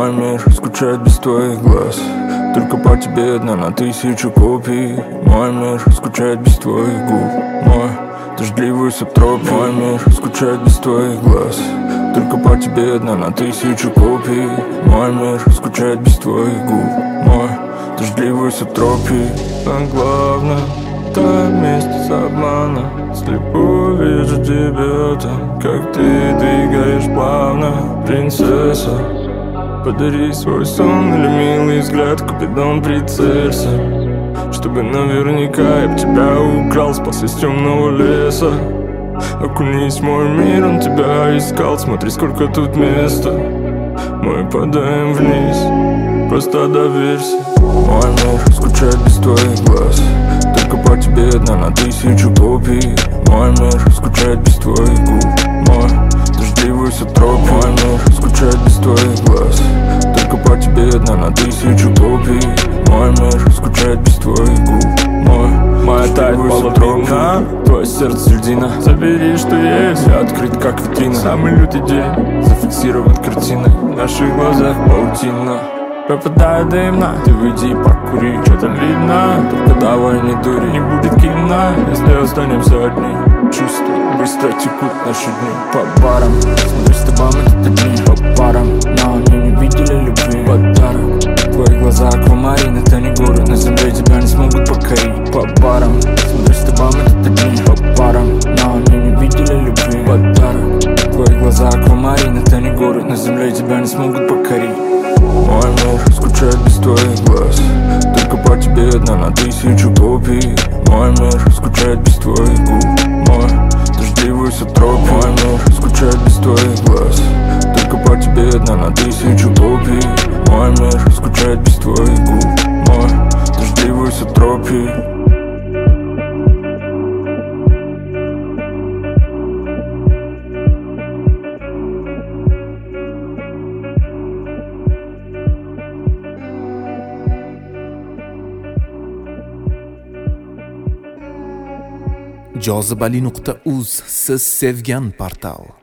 Мой мир скучает без твоих глаз. Только по тебе одна на 1000 копий. Мой мир скучает без твоих губ. Мой дождливый субтропик. Мой мир скучает без твоих глаз. Только по тебе одна на 1000 копий. Мой мир скучает без твоих губ. Мой дождливый субтропик. А главное, та вместе с обманом. Слепо вижу тебя там, как ты двигаешь плавно, принцесса. Подари свой сон или милый взгляд, Купидон, прицелься. Чтобы наверняка я б тебя украл, спас из темного леса. Окунись в мой мир, он тебя искал. Смотри, сколько тут места. Мы падаем вниз, просто доверься. Мой мир скучает без твоих глаз. Только по тебе одна на 1000 копий. Мой мир скучает без твоих губ. Мой дождливый субтропик. Мой мир скучает без твоих глаз. Только по тебе одна на 1000 копий. Мой мир скучает без твоих губ. Моя тает половина, твое сердце льдина. Забери, что есть, я открыт как витрина. Самый лютый день зафиксирован картиной. В наших глазах паутина. Пропадает дымно, ты выйди и покури. Что-то видно, только давай не дури. Не будет кино, если останемся одни. Чувства быстро текут наши дни. По барам, смотри, с тобой мы тут одни. По парам, но они не видели любви. Подарок, твои глаза аквамарин. Это не город, на земле тебя не смогут покорить. По барам, смотри, с тобой мы тут одни. По парам, но они не видели любви. Подарок, твои глаза аквамарин. Это не город, на земле тебя не смогут покорить. Мой мир скучает без твоих глаз. Только по тебе одна на 1000 копий. Мой мир скучает без твоих губ. Мой дождливый субтропик. Мой мир скучает без твоих глаз. Только по тебе одна на 1000 копий. Мой мир скучает без твоих губ. Мой дождливый субтропик. jozibali.uz siz sevgan portal.